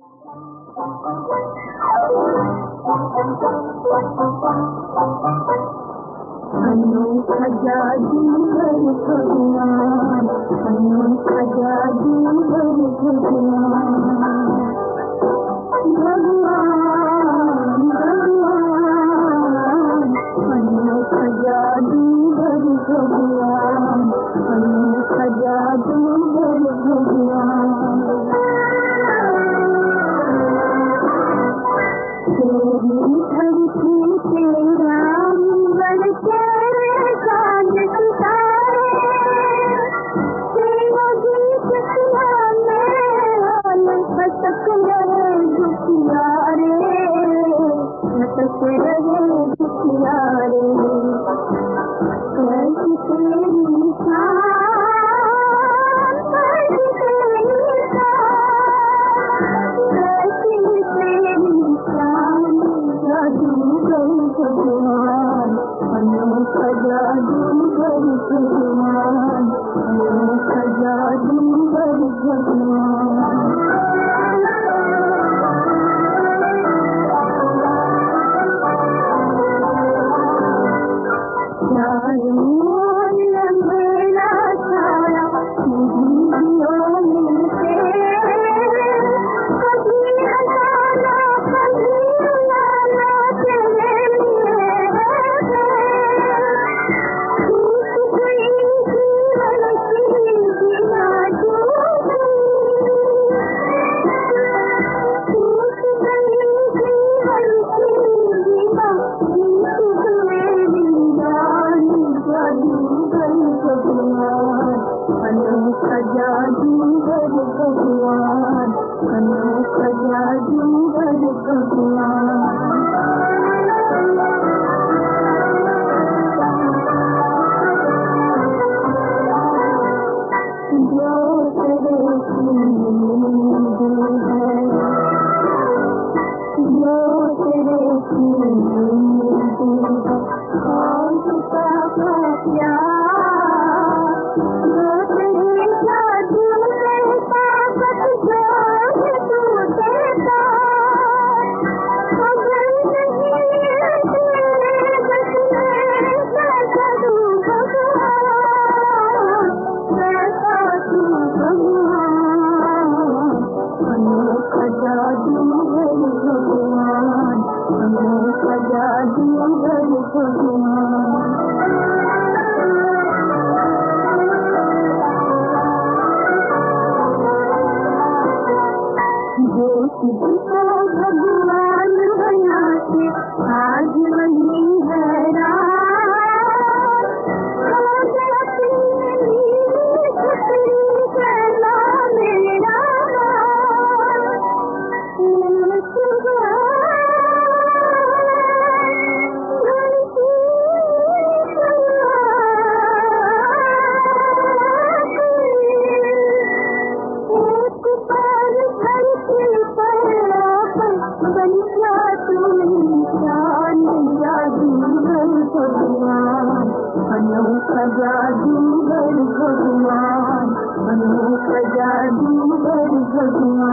अनोखा जादूगर भगवान, अनोखा जादूगर भगवान, भगवान भगवान, अनोखा जादूगर भगवान, अनोखा जादूगर भगवान। तेरी धरती तेरा अंबर तेरे चांद सितारे, तेरा गीत सुनाने वाले भटक रहे दुखियारे, भटक रहे दुखियारे। कैसी तेरी शान, कैसी तेरी शान, कैसी तेरी शान, जादूगर भगवान, अनोखा जादूगर भगवान, अनोखा जादूगर भगवान। चारों ओर अंधेरा छाया, मुझियों में तेरे, कभी हंसाना कभी रुलाना तेरे लिए है। टूट गई जीवन की दीवार, टूट गई जीवन की दीवार, टूट मेरी रानी जादूगर भगवान, अनोखा जादूगर भगवान, अनोखा जादूगर भगवान। जो तेरे की नींद है, जो तेरे की नींद है, और उसका प्यार, जो तेरे जादू से ताकत जो है तू देता, अगर नहीं तेरे बस में कैसा तू भगवान, कैसा तू भगवान, अनोखा जादूगर भगवान, अनोखा जादूगर भगवान। जो तुझको भगवान बनाते आज वही हैरान, आज अपनी नीली छतरी कहला मेरा भगवान, अनोखा जादूगर भगवान, अनोखा जादूगर भगवान।